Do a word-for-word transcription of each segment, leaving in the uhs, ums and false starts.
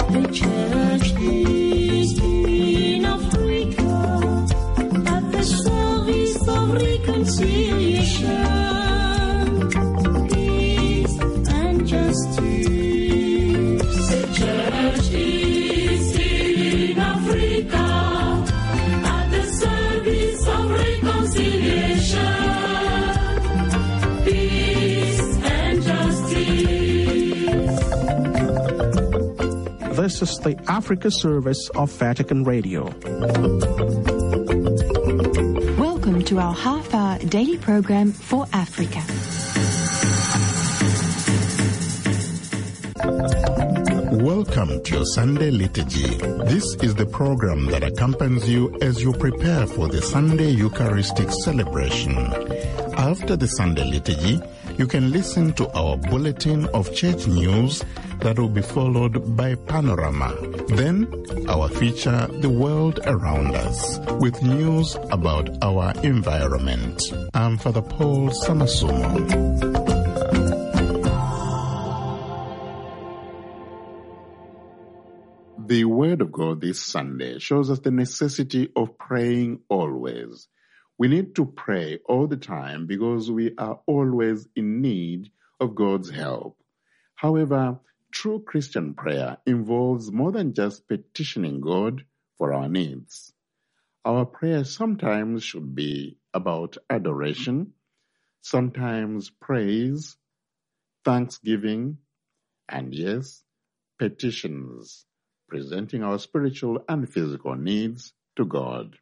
The church is in Africa at the service of reconciliation, peace and justice. The church is in Africa at the service of reconciliation, peace and justice. This is the Africa service of Vatican Radio. Welcome to our half-hour daily program for Africa. Welcome to your Sunday Liturgy. This is the program that accompanies you as you prepare for the Sunday Eucharistic celebration. After the Sunday Liturgy, you can listen to our bulletin of church news that will be followed by Panorama. Then, our feature, The World Around Us, with news about our environment. I'm Father Paul Samasumo. The Word of God this Sunday shows us the necessity of praying always. We need to pray all the time because we are always in need of God's help. However, true Christian prayer involves more than just petitioning God for our needs. Our prayer sometimes should be about adoration, sometimes praise, thanksgiving, and yes, petitions, presenting our spiritual and physical needs to God.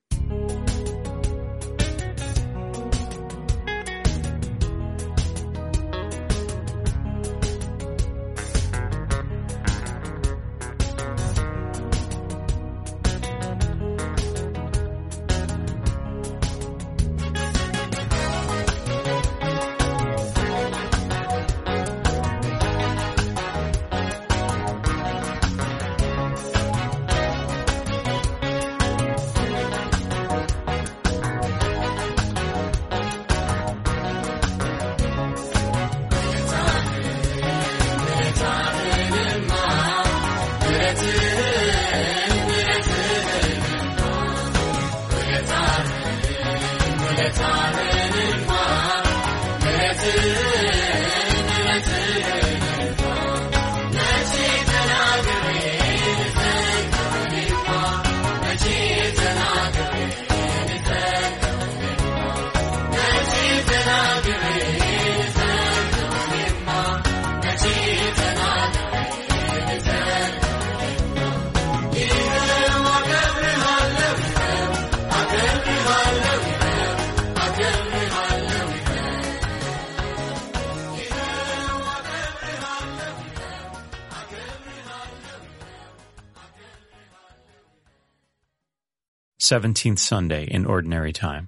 seventeenth Sunday in Ordinary Time.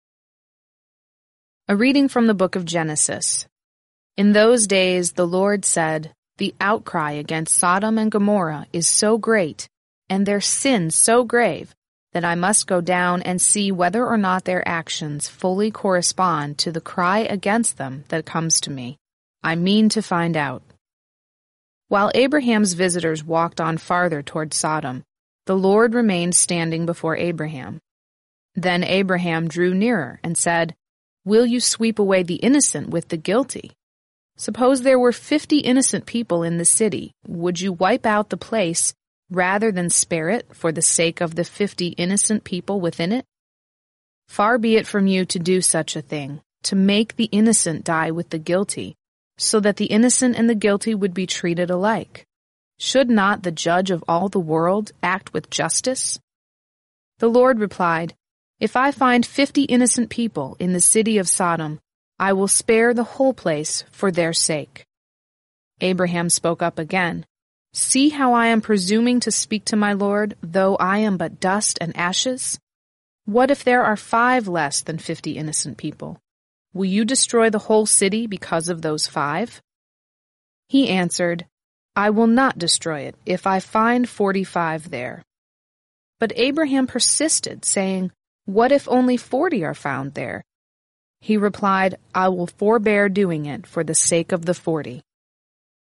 A reading from the book of Genesis. In those days the Lord said, "The outcry against Sodom and Gomorrah is so great, and their sin so grave, that I must go down and see whether or not their actions fully correspond to the cry against them that comes to me. I mean to find out." While Abraham's visitors walked on farther toward Sodom, the Lord remained standing before Abraham. Then Abraham drew nearer and said, "Will you sweep away the innocent with the guilty? Suppose there were fifty innocent people in the city. Would you wipe out the place rather than spare it for the sake of the fifty innocent people within it? Far be it from you to do such a thing, to make the innocent die with the guilty, so that the innocent and the guilty would be treated alike. Should not the judge of all the world act with justice?" The Lord replied, "If I find fifty innocent people in the city of Sodom, I will spare the whole place for their sake." Abraham spoke up again, "See how I am presuming to speak to my Lord, though I am but dust and ashes? What if there are five less than fifty innocent people? Will you destroy the whole city because of those five?" He answered, "I will not destroy it if I find forty-five there." But Abraham persisted, saying, "What if only forty are found there?" He replied, "I will forbear doing it for the sake of the forty."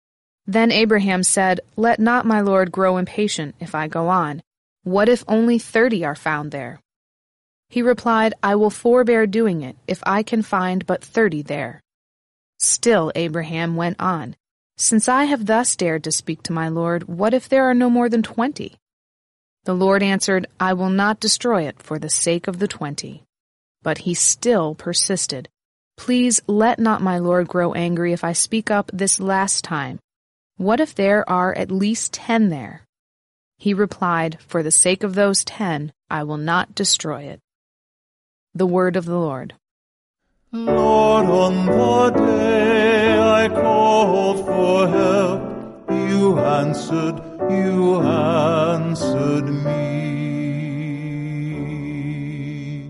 Then Abraham said, "Let not my Lord grow impatient if I go on. What if only thirty are found there?" He replied, "I will forbear doing it if I can find but thirty there." Still Abraham went on, "Since I have thus dared to speak to my Lord, what if there are no more than twenty?" The Lord answered, "I will not destroy it for the sake of the twenty." But he still persisted, "Please let not my Lord grow angry if I speak up this last time. What if there are at least ten there?" He replied, "For the sake of those ten, I will not destroy it." The word of the Lord. Lord, on the day I called for help, you answered, you answered me.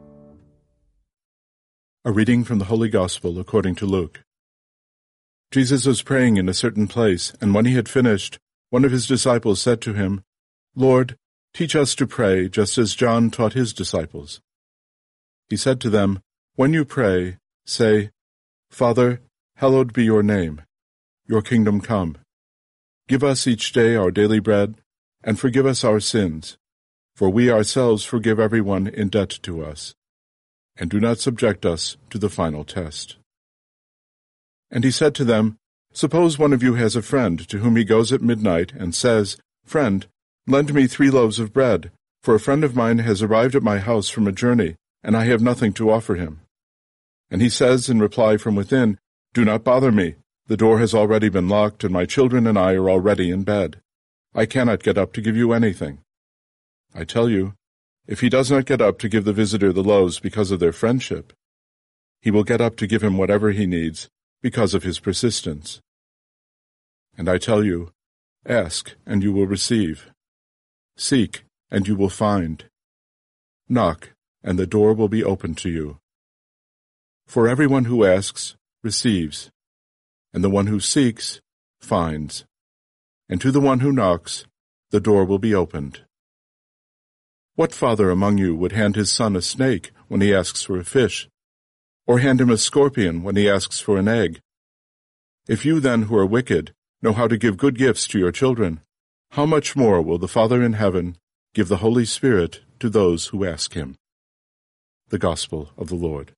A reading from the Holy Gospel according to Luke. Jesus was praying in a certain place, and when he had finished, one of his disciples said to him, "Lord, teach us to pray, just as John taught his disciples." He said to them, "When you pray, say, 'Father, hallowed be your name. Your kingdom come. Give us each day our daily bread, and forgive us our sins, for we ourselves forgive everyone in debt to us. And do not subject us to the final test.'" And he said to them, "Suppose one of you has a friend to whom he goes at midnight and says, 'Friend, lend me three loaves of bread, for a friend of mine has arrived at my house from a journey, and I have nothing to offer him.' And he says in reply from within, 'Do not bother me. The door has already been locked, and my children and I are already in bed. I cannot get up to give you anything.' I tell you, if he does not get up to give the visitor the loaves because of their friendship, he will get up to give him whatever he needs because of his persistence. And I tell you, ask, and you will receive. Seek, and you will find. Knock, and the door will be opened to you. For everyone who asks receives, and the one who seeks finds, and to the one who knocks the door will be opened. What father among you would hand his son a snake when he asks for a fish, or hand him a scorpion when he asks for an egg? If you then, who are wicked, know how to give good gifts to your children, how much more will the Father in heaven give the Holy Spirit to those who ask him?" The Gospel of the Lord.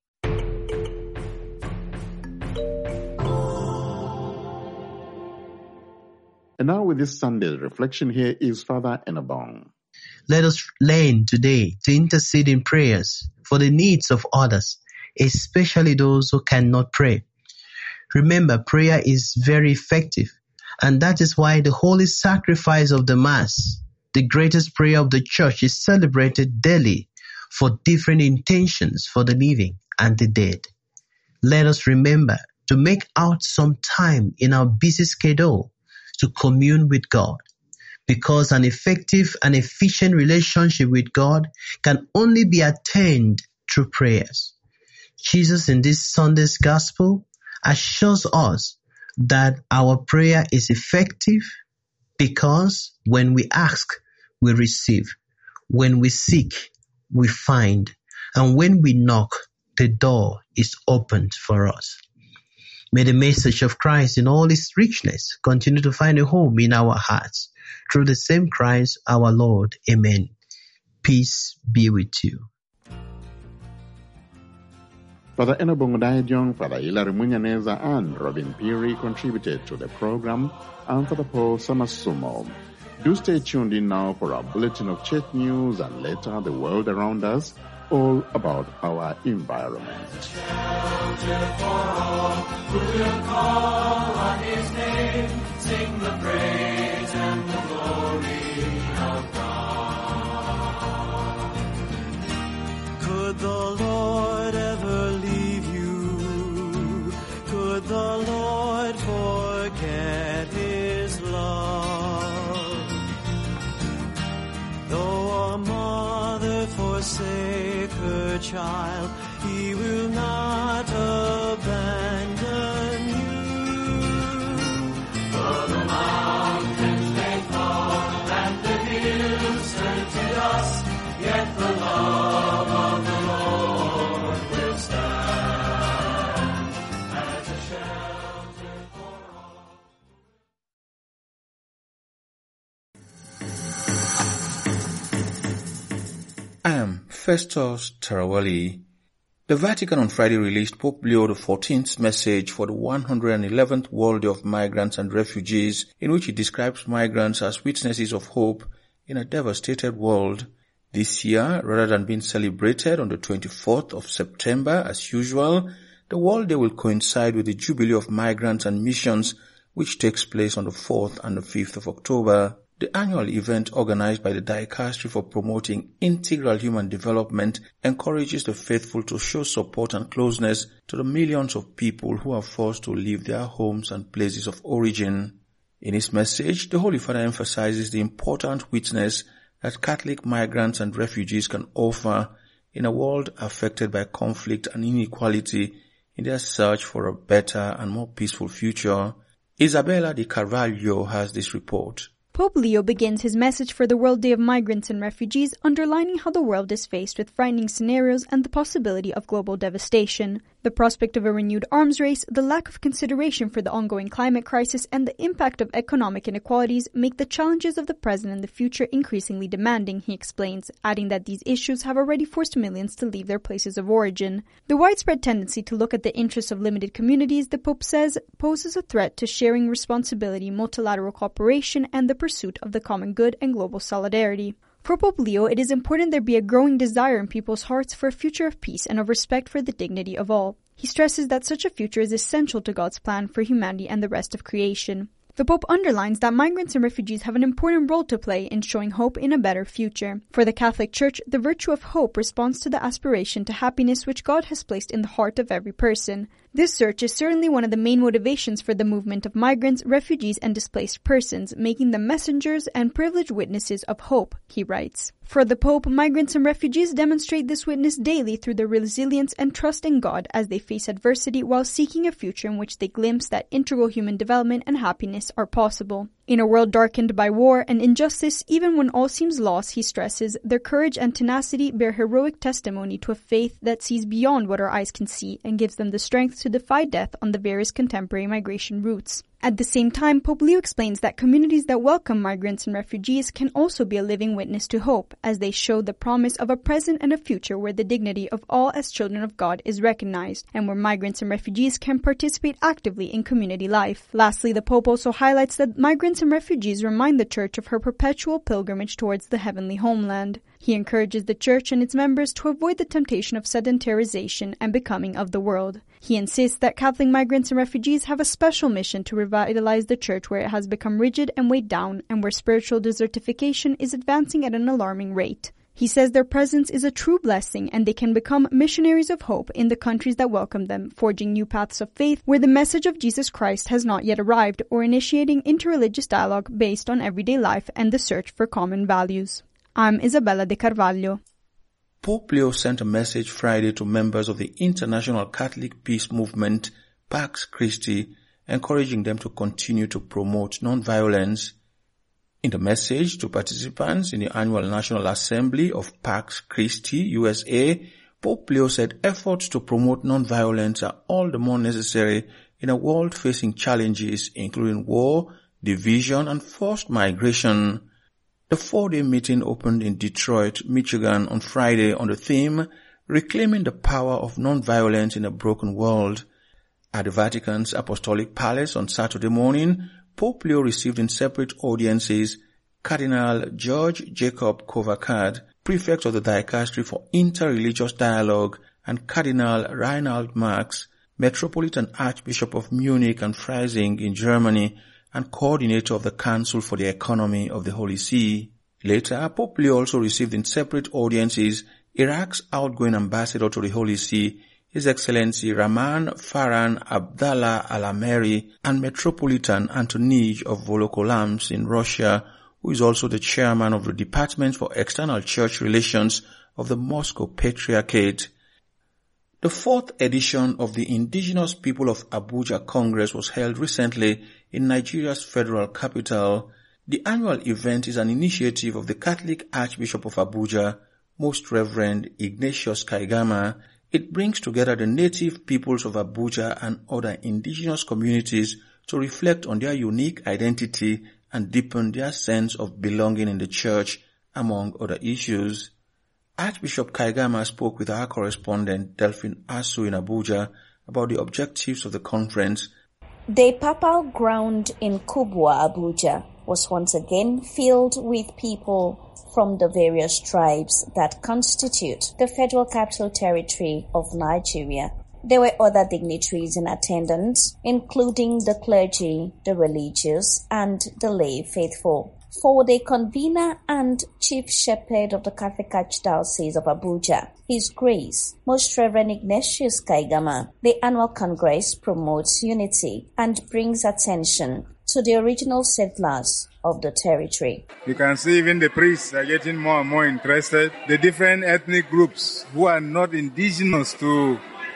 And now with this Sunday's reflection, here is Father Enabong. Let us learn today to intercede in prayers for the needs of others, especially those who cannot pray. Remember, prayer is very effective, and that is why the holy sacrifice of the Mass, the greatest prayer of the Church, is celebrated daily for different intentions for the living and the dead. Let us remember to make out some time in our busy schedule to commune with God, because an effective and efficient relationship with God can only be attained through prayers. Jesus in this Sunday's Gospel assures us that our prayer is effective because when we ask, we receive. When we seek, we find. And when we knock, the door is opened for us. May the message of Christ in all its richness continue to find a home in our hearts. Through the same Christ our Lord. Amen. Peace be with you. Father Enabong Daejong, Father Hilary Munyaneza, and Robin Peary contributed to the program, and Father Paul Samasumo. Do stay tuned in now for our bulletin of church news and later the world around us, all about our environment. Shelter for all who will call on his name, sing the praise and the glory of God. Could the Lord ever leave you? Could the Lord forget his love? Though a mother forsake her child, he will not abandon you. For the mountains may fall and the hills turn to dust, yet the love of the Lord will stand as a shelter for all. Festus Tarawali. The Vatican on Friday released Pope Leo the fourteenth's message for the one hundred eleventh World Day of Migrants and Refugees, in which he describes migrants as witnesses of hope in a devastated world. This year, rather than being celebrated on the twenty-fourth of September as usual, the World Day will coincide with the Jubilee of Migrants and Missions, which takes place on the fourth and the fifth of October. The annual event, organized by the Dicastery for Promoting Integral Human Development, encourages the faithful to show support and closeness to the millions of people who are forced to leave their homes and places of origin. In his message, the Holy Father emphasizes the important witness that Catholic migrants and refugees can offer in a world affected by conflict and inequality in their search for a better and more peaceful future. Isabella de Carvalho has this report. Pope Leo begins his message for the World Day of Migrants and Refugees, underlining how the world is faced with frightening scenarios and the possibility of global devastation. The prospect of a renewed arms race, the lack of consideration for the ongoing climate crisis, and the impact of economic inequalities make the challenges of the present and the future increasingly demanding, he explains, adding that these issues have already forced millions to leave their places of origin. The widespread tendency to look at the interests of limited communities, the Pope says, poses a threat to sharing responsibility, multilateral cooperation, and the pursuit of the common good and global solidarity. For Pope Leo, it is important there be a growing desire in people's hearts for a future of peace and of respect for the dignity of all. He stresses that such a future is essential to God's plan for humanity and the rest of creation. The Pope underlines that migrants and refugees have an important role to play in showing hope in a better future. For the Catholic Church, the virtue of hope responds to the aspiration to happiness which God has placed in the heart of every person. This search is certainly one of the main motivations for the movement of migrants, refugees, and displaced persons, making them messengers and privileged witnesses of hope, he writes. For the Pope, migrants and refugees demonstrate this witness daily through their resilience and trust in God as they face adversity while seeking a future in which they glimpse that integral human development and happiness are possible. In a world darkened by war and injustice, even when all seems lost, he stresses, their courage and tenacity bear heroic testimony to a faith that sees beyond what our eyes can see and gives them the strength to defy death on the various contemporary migration routes. At the same time, Pope Leo explains that communities that welcome migrants and refugees can also be a living witness to hope, as they show the promise of a present and a future where the dignity of all as children of God is recognized, and where migrants and refugees can participate actively in community life. Lastly, the Pope also highlights that migrants and refugees remind the Church of her perpetual pilgrimage towards the heavenly homeland. He encourages the Church and its members to avoid the temptation of sedentarization and becoming of the world. He insists that Catholic migrants and refugees have a special mission to revitalize the Church where it has become rigid and weighed down, and where spiritual desertification is advancing at an alarming rate. He says their presence is a true blessing, and they can become missionaries of hope in the countries that welcome them, forging new paths of faith where the message of Jesus Christ has not yet arrived, or initiating interreligious dialogue based on everyday life and the search for common values. I'm Isabella de Carvalho. Pope Leo sent a message Friday to members of the International Catholic Peace Movement, Pax Christi, encouraging them to continue to promote non-violence. In the message to participants in the annual National Assembly of Pax Christi U S A, Pope Leo said efforts to promote non-violence are all the more necessary in a world facing challenges including war, division, and forced migration. The four-day meeting opened in Detroit, Michigan on Friday on the theme, Reclaiming the Power of Non-Violence in a Broken World. At the Vatican's Apostolic Palace on Saturday morning, Pope Leo received in separate audiences Cardinal George Jacob Kovacad, Prefect of the Dicastery for Interreligious Dialogue, and Cardinal Reinhard Marx, Metropolitan Archbishop of Munich and Freising in Germany, and coordinator of the Council for the Economy of the Holy See. Later, Pope Leo also received in separate audiences Iraq's outgoing ambassador to the Holy See, His Excellency Rahman Farhan Abdallah Al-Ameri, and Metropolitan Antonij of Volokolamsk in Russia, who is also the chairman of the Department for External Church Relations of the Moscow Patriarchate. The fourth edition of the Indigenous People of Abuja Congress was held recently in Nigeria's federal capital. The annual event is an initiative of the Catholic Archbishop of Abuja, Most Reverend Ignatius Kaigama. It brings together the native peoples of Abuja and other indigenous communities to reflect on their unique identity and deepen their sense of belonging in the Church, among other issues. Archbishop Kaigama spoke with our correspondent Delphine Asu in Abuja about the objectives of the conference. The papal ground in Kubwa, Abuja, was once again filled with people from the various tribes that constitute the Federal Capital Territory of Nigeria. There were other dignitaries in attendance, including the clergy, the religious, and the lay faithful. For the convener and chief shepherd of the Catholic Archdiocese of Abuja, His Grace, Most Reverend Ignatius Kaigama, the annual congress promotes unity and brings attention to the original settlers of the territory. You can see even the priests are getting more and more interested. The different ethnic groups who are not indigenous to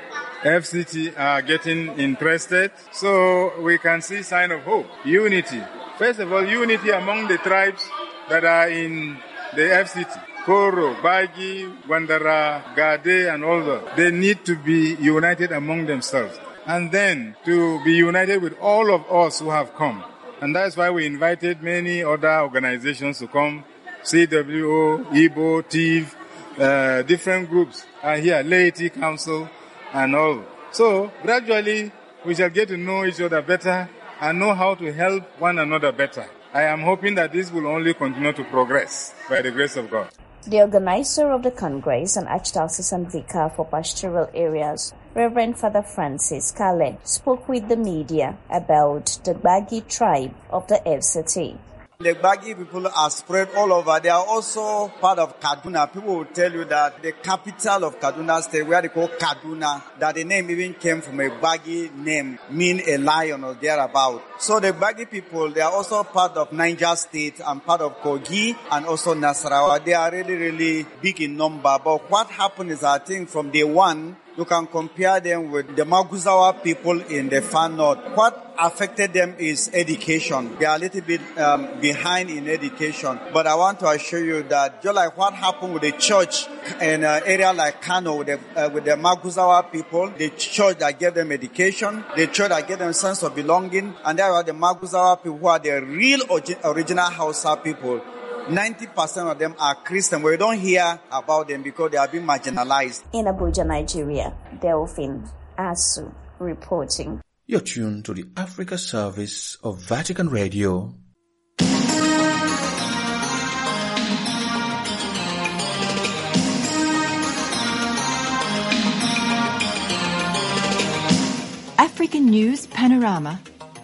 F C T are getting interested. So we can see sign of hope, unity. First of all, unity among the tribes that are in the F C T. Koro, Bagi, Wandara, Gade, and all that. They need to be united among themselves. And then to be united with all of us who have come. And that's why we invited many other organizations to come. C W O, Igbo, T I V, uh, different groups are here, Laity Council, and all. So gradually we shall get to know each other better and know how to help one another better. I am hoping that this will only continue to progress by the grace of God. The organizer of the Congress and Archdiocesan Vicar for Pastoral Areas, Reverend Father Francis Kale, spoke with the media about the Gbagi tribe of the F C T. The Gbagi people are spread all over. They are also part of Kaduna. People will tell you that the capital of Kaduna State, where they call Kaduna, that the name even came from a Gbagi name, mean a lion or thereabout. So the Gbagi people, they are also part of Niger State and part of Kogi and also Nasarawa. They are really, really big in number. But what happened is, I think from day one, you can compare them with the Maguzawa people in the far north. What affected them is education. They are a little bit um, behind in education. But I want to assure you that just like what happened with the church in an area like Kano with the, uh, with the Maguzawa people, the church that gave them education, the church that gave them a sense of belonging, and there are the Maguzawa people who are the real original Hausa people. ninety percent of them are Christian. We don't hear about them because they are being marginalized. In Abuja, Nigeria, Delphine Asu reporting. You're tuned to the Africa service of Vatican Radio. African News Panorama.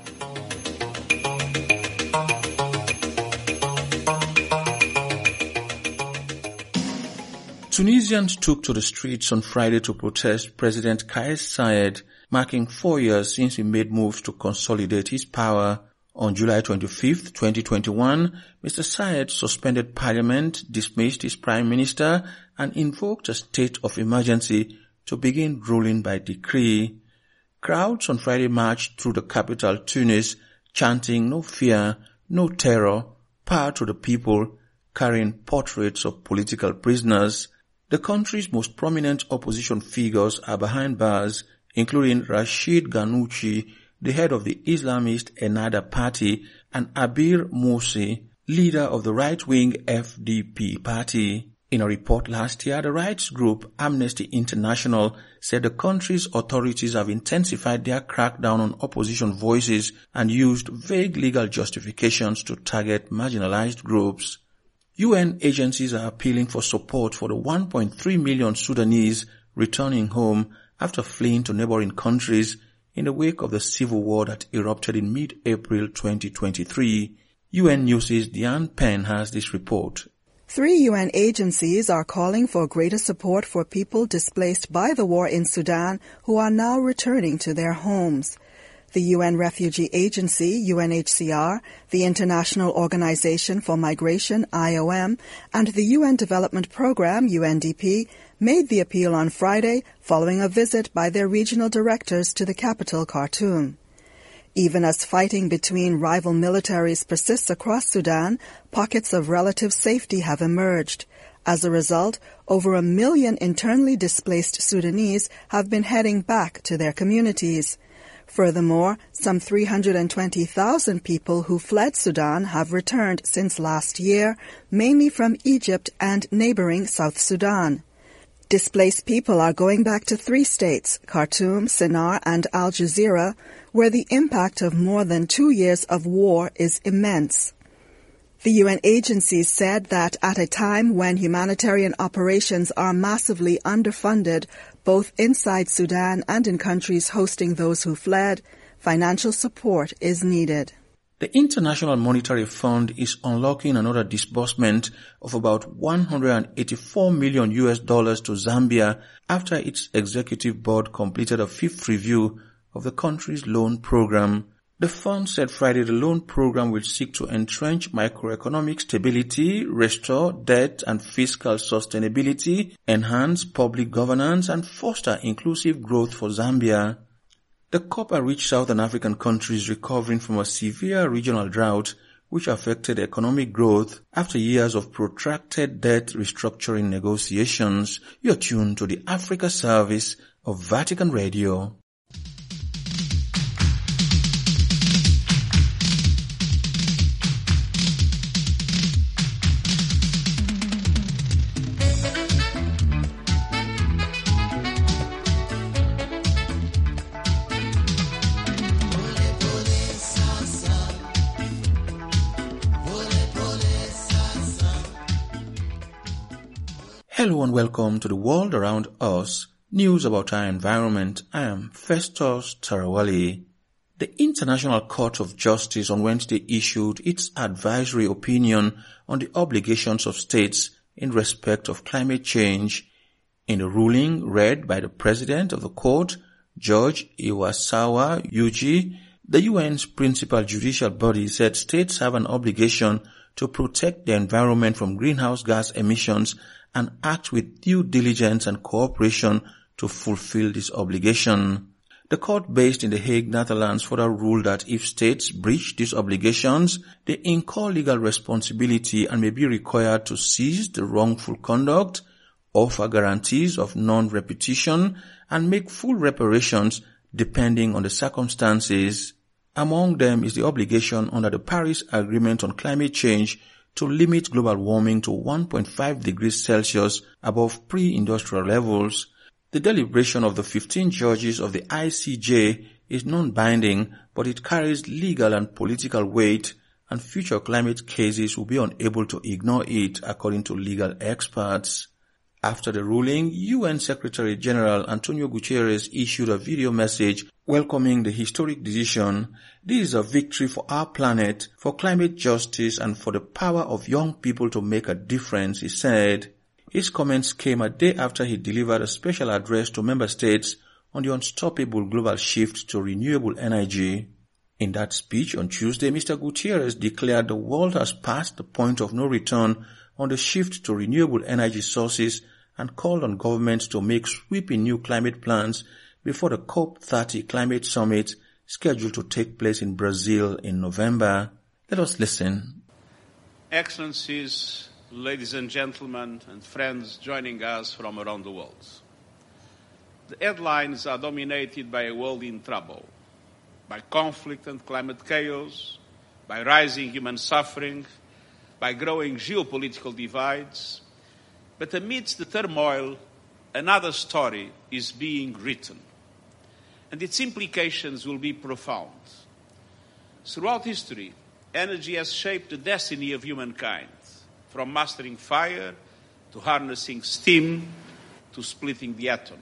Tunisians took to the streets on Friday to protest President Kais Saied, marking four years since he made moves to consolidate his power. On July twenty-fifth, twenty twenty-one, Mister Saied suspended parliament, dismissed his prime minister, and invoked a state of emergency to begin ruling by decree. Crowds on Friday marched through the capital, Tunis, chanting "No fear, no terror, power to the people," carrying portraits of political prisoners. The country's most prominent opposition figures are behind bars, including Rashid Ghannouchi, the head of the Islamist Ennahda party, and Abir Morsi, leader of the right-wing F D P party. In a report last year, the rights group Amnesty International said the country's authorities have intensified their crackdown on opposition voices and used vague legal justifications to target marginalized groups. U N agencies are appealing for support for the one point three million Sudanese returning home after fleeing to neighboring countries in the wake of the civil war that erupted in mid-April twenty twenty-three. U N News' Diane Penn has this report. Three U N agencies are calling for greater support for people displaced by the war in Sudan who are now returning to their homes. The U N Refugee Agency, U N H C R, the International Organization for Migration, I O M, and the U N Development Programme, U N D P, made the appeal on Friday following a visit by their regional directors to the capital, Khartoum. Even as fighting between rival militaries persists across Sudan, pockets of relative safety have emerged. As a result, over a million internally displaced Sudanese have been heading back to their communities. Furthermore, some three hundred twenty thousand people who fled Sudan have returned since last year, mainly from Egypt and neighboring South Sudan. Displaced people are going back to three states, Khartoum, Sennar, and Al Jazeera, where the impact of more than two years of war is immense. The U N agencies said that at a time when humanitarian operations are massively underfunded, both inside Sudan and in countries hosting those who fled, financial support is needed. The International Monetary Fund is unlocking another disbursement of about one hundred eighty-four million U S dollars to Zambia after its executive board completed a fifth review of the country's loan program. The fund said Friday the loan program will seek to entrench macroeconomic stability, restore debt and fiscal sustainability, enhance public governance, and foster inclusive growth for Zambia. The copper-rich Southern African country is recovering from a severe regional drought which affected economic growth after years of protracted debt restructuring negotiations. You're tuned to the Africa service of Vatican Radio. Hello and welcome to the world around us, news about our environment. I am Festus Tarawali. The International Court of Justice on Wednesday issued its advisory opinion on the obligations of states in respect of climate change. In a ruling read by the President of the Court, Judge Iwasawa Yuji, the U N's principal judicial body said states have an obligation to protect the environment from greenhouse gas emissions and act with due diligence and cooperation to fulfill this obligation. The court based in The Hague, Netherlands, further ruled that if states breach these obligations, they incur legal responsibility and may be required to cease the wrongful conduct, offer guarantees of non-repetition, and make full reparations depending on the circumstances. Among them is the obligation under the Paris Agreement on Climate Change to limit global warming to one point five degrees Celsius above pre-industrial levels. The deliberation of the fifteen judges of the I C J is non-binding, but it carries legal and political weight, and future climate cases will be unable to ignore it, according to legal experts. After the ruling, U N Secretary General Antonio Guterres issued a video message welcoming the historic decision. This is a victory for our planet, for climate justice, and for the power of young people to make a difference, he said. His comments came a day after he delivered a special address to member states on the unstoppable global shift to renewable energy. In that speech on Tuesday, Mister Guterres declared the world has passed the point of no return on the shift to renewable energy sources and called on governments to make sweeping new climate plans before the COP thirty climate summit scheduled to take place in Brazil in November. Let us listen. Excellencies, ladies and gentlemen, and friends joining us from around the world. The headlines are dominated by a world in trouble, by conflict and climate chaos, by rising human suffering, by growing geopolitical divides. But amidst the turmoil, another story is being written, and its implications will be profound. Throughout history, energy has shaped the destiny of humankind, from mastering fire to harnessing steam to splitting the atom.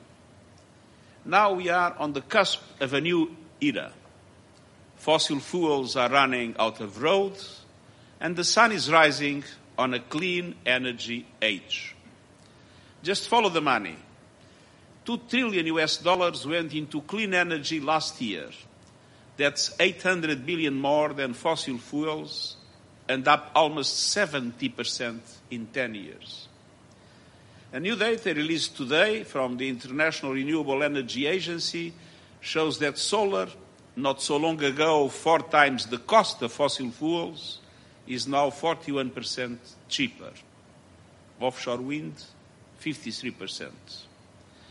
Now we are on the cusp of a new era. Fossil fuels are running out of road, and the sun is rising on a clean energy age. Just follow the money. Two trillion U S dollars went into clean energy last year. That's eight hundred billion more than fossil fuels and up almost seventy percent in ten years. A new data released today from the International Renewable Energy Agency shows that solar, not so long ago four times the cost of fossil fuels, is now forty-one percent cheaper. Offshore wind, fifty-three percent.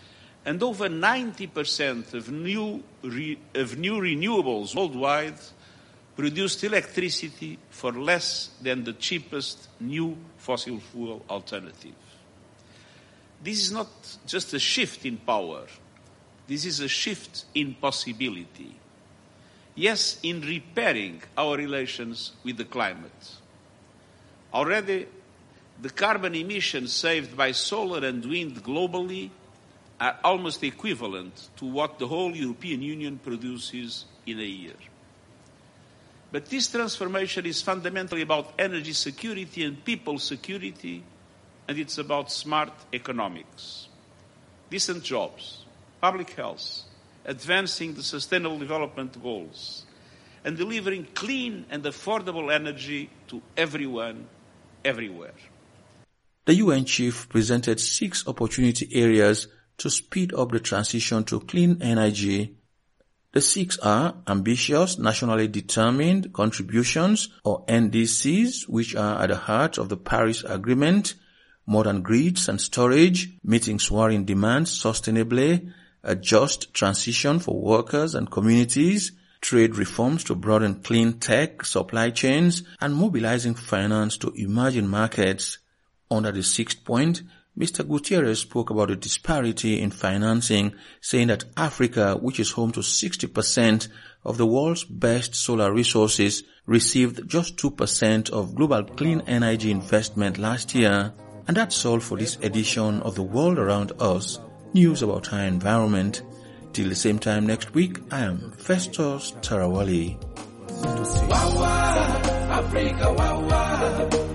and over ninety percent of new, re, of new renewables worldwide produced electricity for less than the cheapest new fossil fuel alternative. This is not just a shift in power. This is a shift in possibility. Yes, in repairing our relations with the climate. Already, the carbon emissions saved by solar and wind globally are almost equivalent to what the whole European Union produces in a year. But this transformation is fundamentally about energy security and people security, and it's about smart economics, decent jobs, public health, advancing the Sustainable Development Goals, and delivering clean and affordable energy to everyone, everywhere. The U N chief presented six opportunity areas to speed up the transition to clean energy. The six are ambitious, nationally determined contributions, or N D Cs, which are at the heart of the Paris Agreement, modern grids and storage, meeting soaring demands sustainably, a just transition for workers and communities, trade reforms to broaden clean tech supply chains, and mobilizing finance to emerging markets. Under the sixth point, Mister Gutierrez spoke about the disparity in financing, saying that Africa, which is home to sixty percent of the world's best solar resources, received just two percent of global clean energy investment last year. And that's all for this edition of The World Around Us, news about our environment. Till the same time next week, I am Festus Tarawali. Wawa, Africa, wawa.